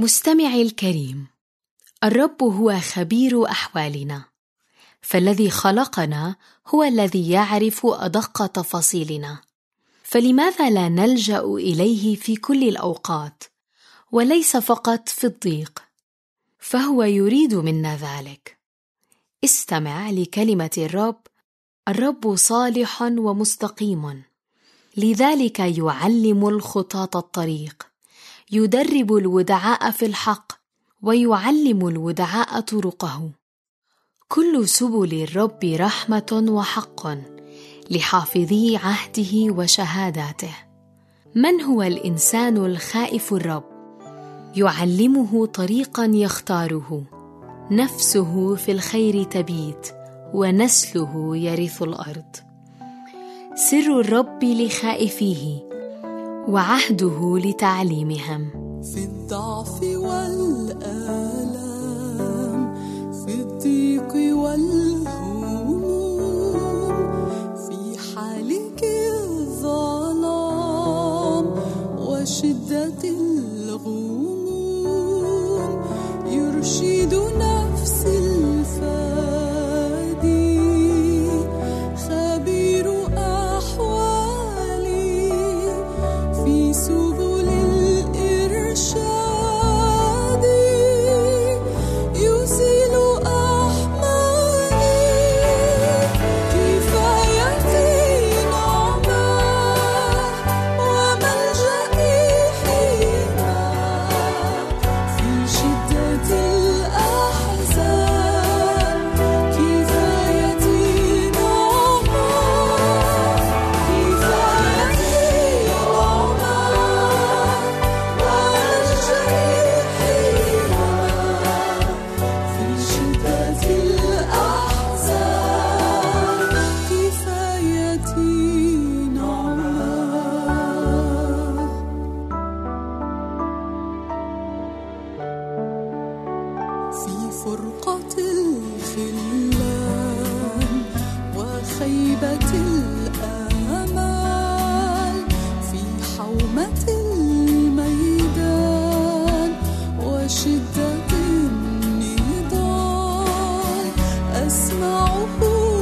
مستمعي الكريم، الرب هو خبير أحوالنا، فالذي خلقنا هو الذي يعرف أدق تفاصيلنا، فلماذا لا نلجأ إليه في كل الأوقات وليس فقط في الضيق؟ فهو يريد منا ذلك. استمع لكلمة الرب: الرب صالح ومستقيم، لذلك يعلم الخطاة الطريق، يدرب الودعاء في الحق ويعلم الودعاء طرقه. كل سبل الرب رحمة وحق لحافظي عهده وشهاداته. من هو الإنسان الخائف الرب؟ يعلمه طريقا يختاره، نفسه في الخير تبيت ونسله يرث الأرض. سر الرب لخائفيه وعهده لتعليمهم. في الضعف والآلام، في الضيق والهموم، في حالك الظلام وشدة الغموم، يرشد نفس الفادي خبير أحوالي في سبل الإرشاد، يزيل أحمالي كفايتي نعمة وملجئي حينما في شدة الأحزان، كفايتي نعمة كفايتي نعمة وملجئي حينما في شدة الأحزان، كفايتي نعمة. في فرقة الخلان وخيبة الآمال، في حومة الميدان وشدة النضال، أسمعه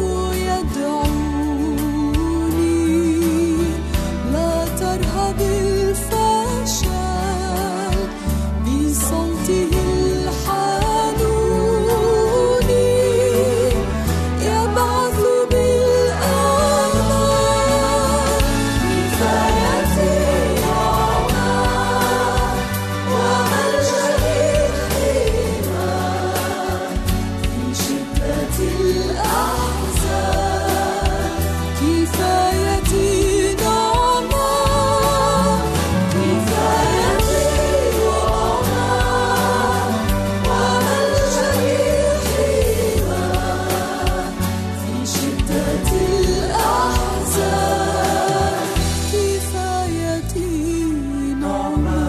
يدعوني لا ترهب الفشل، بصوته الحنون يبعث بالآمال، كفايتي نعمة وملجئي حينما في شدة الأحزان، كفايتي نعمة كفايتي نعمة وملجئي حينما في شدة الأحزان، كفايتي نعمة.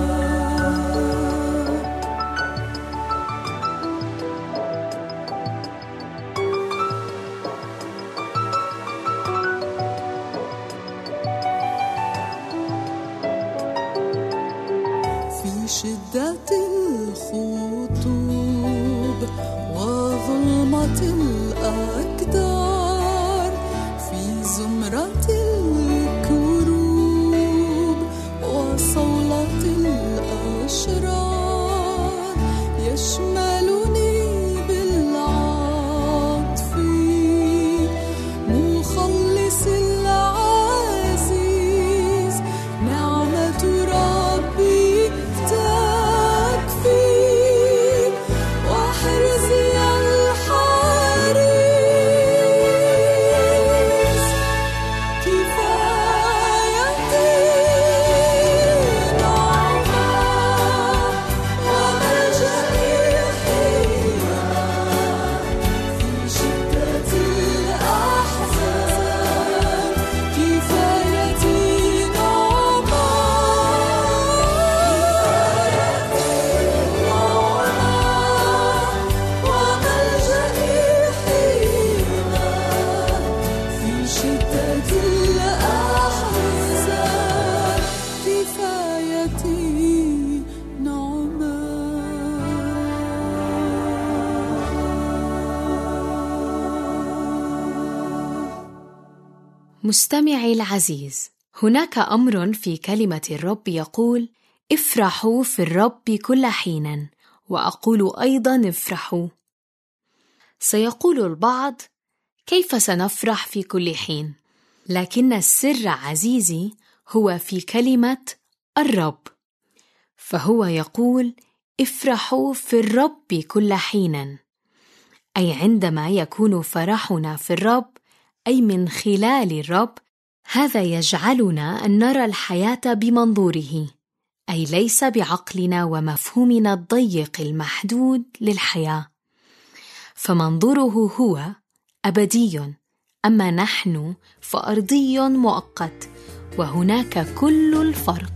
في شدة الخطوب وظلمة الأكدار، في زمرة الكروب وصولة الأشرار، يشملني بالعطف مخلص العزيز، نعمة ربي تكفي وحرزي الحارس، مستمعي العزيز، هناك أمر في كلمة الرب يقول: افرحوا في الرب كل حين، وأقول أيضا افرحوا. سيقول البعض: كيف سنفرح في كل حين؟ لكن السر عزيزي هو في كلمة الرب، فهو يقول: افرحوا في الرب كل حين، أي عندما يكون فرحنا في الرب، أي من خلال الرب، هذا يجعلنا أن نرى الحياة بمنظوره، أي ليس بعقلنا ومفهومنا الضيق المحدود للحياة، فمنظوره هو أبدي، أما نحن فأرضي مؤقت، وهناك كل الفرق.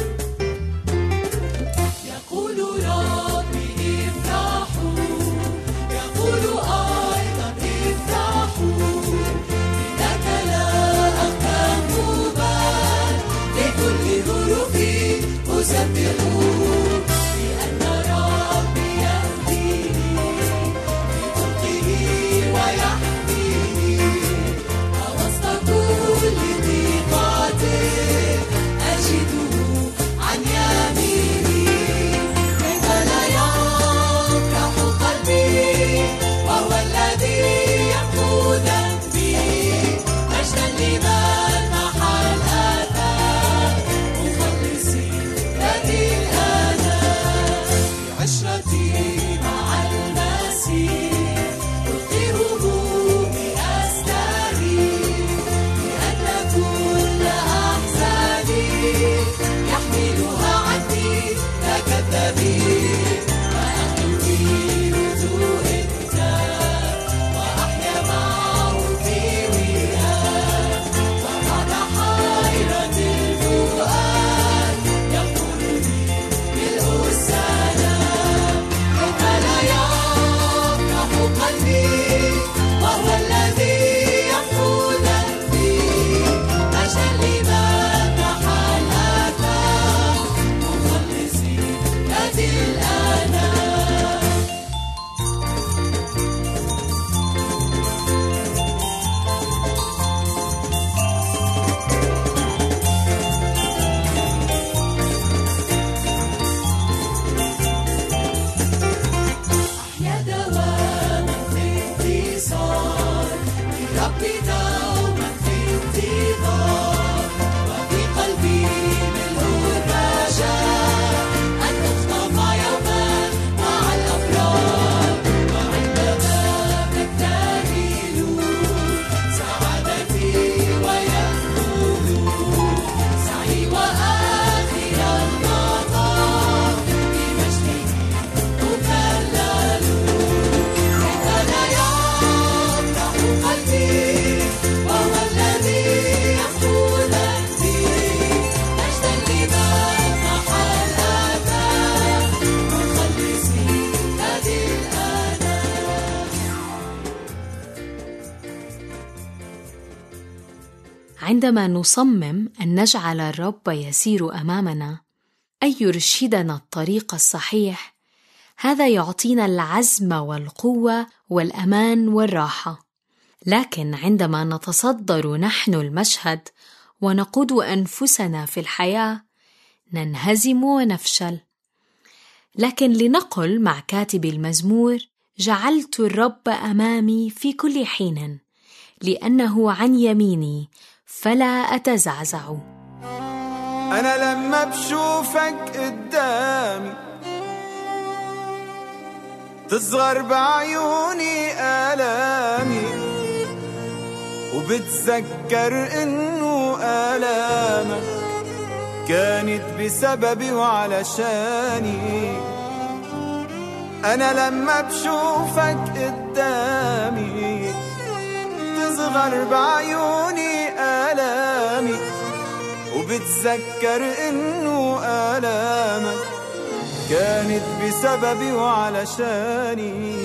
يقول ربي افرحوا، يقول أيضا افرحوا، لك لا أفهم بال، لكل ظروفي أسبحوا، لأن ربي يهديني بطرقه ويحميني، ووسط كل ضيقات أجده عن يميني. كيف لا يفرح قلبي وهو الذي يمحو ذنبي، مجدا لمن محى الآثام، مخلصي ذاتي الآلام. بعشرتي مع المسيح ألقي همومي أستريح، لأن كل أحزاني يحملها عني لا كذابين، وأحيي بهدوء تام، وأحيا معه في وئام، وبعد حيرة الفؤاد يقول لي ملء السلام. كيف لا يفرح قلبي وهو الذي يمحو ذنبي، مجدا لمن محى الآثام، مخلصي ذاتي الآلام. أحيا دواما في انتصار، لرب دوما في انتظار، وفي قلبي ملء الرجاء أن أخطف يوما مع الأبرار، وعندما تكتمل سعادتي ويكمل سعي، وآخر المطاف بمجده أكلل. كيف لا يفرح قلبي وهو الذي يمحو ذنبي، مجدا لمن محى الآثام، مخلصي ذاتي الآلام. عندما نصمم أن نجعل الرب يسير أمامنا، أي يرشدنا الطريق الصحيح، هذا يعطينا العزم والقوة والأمان والراحة. لكن عندما نتصدر نحن المشهد ونقود أنفسنا في الحياة، ننهزم ونفشل. لكن لنقل مع كاتب المزمور: جعلت الرب أمامي في كل حين، لأنه عن يميني فلا أتزعزع. أنا لما بشوفك قدامي تصغر بعيوني آلامي، وبتذكر إنه آلامك كانت بسببي وعلشاني. أنا لما بشوفك قدامي تصغر بعيوني آلامي، وبتذكر إنه آلامك كانت بسببي وعلشاني.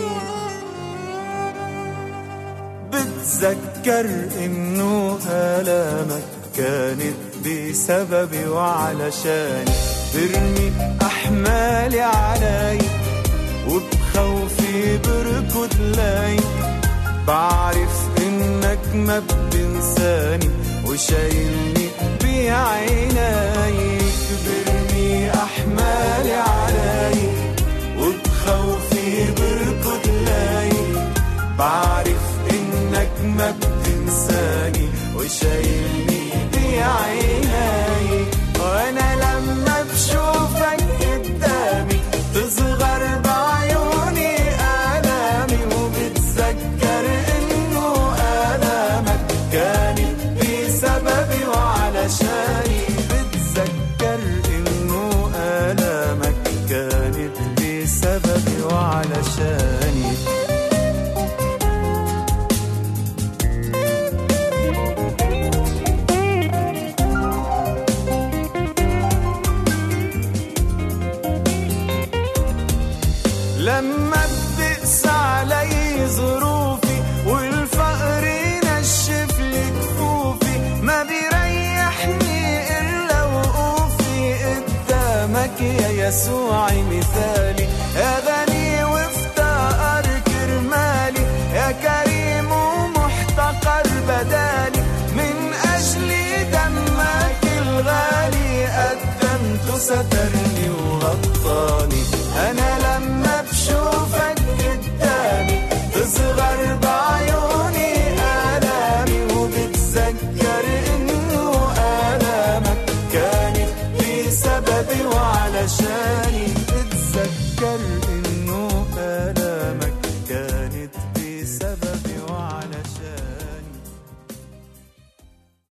بتذكر إنه آلامك كانت بسببي وعلشاني. برمي أحمالي علي وبخوفي بركض لي، بعرف إنك ما بتنساني وشايلني بعينيك. برمي أحمالي عليك وبخوفي بركض ليك، بعرف إنك ما بتنساني وشايلني بعينيك. وأنا لما بشوفك قدامي تصغر بعيوني آلامي، وبتذكر إنه آلامك كانت بسببي وعلشاني. بتذكر إنه آلامك كانت بسببي وعلشاني. لما بتقسى علي ظروفي والفقر ينشف لي كفوفي، ما بيريحني إلا وقوفي قدامك يا يسوعي مثالي. يا غني وافتقر كرمالي، يا كريم ومحتقر بدالي. من أجلي دمك الغالي قدمت سترني وغطاني. أنا لما بشوفك قدامي تصغر بعيوني آلامي، وبتذكر إنه آلامك كانت بسببي وعلشاني. بتذكر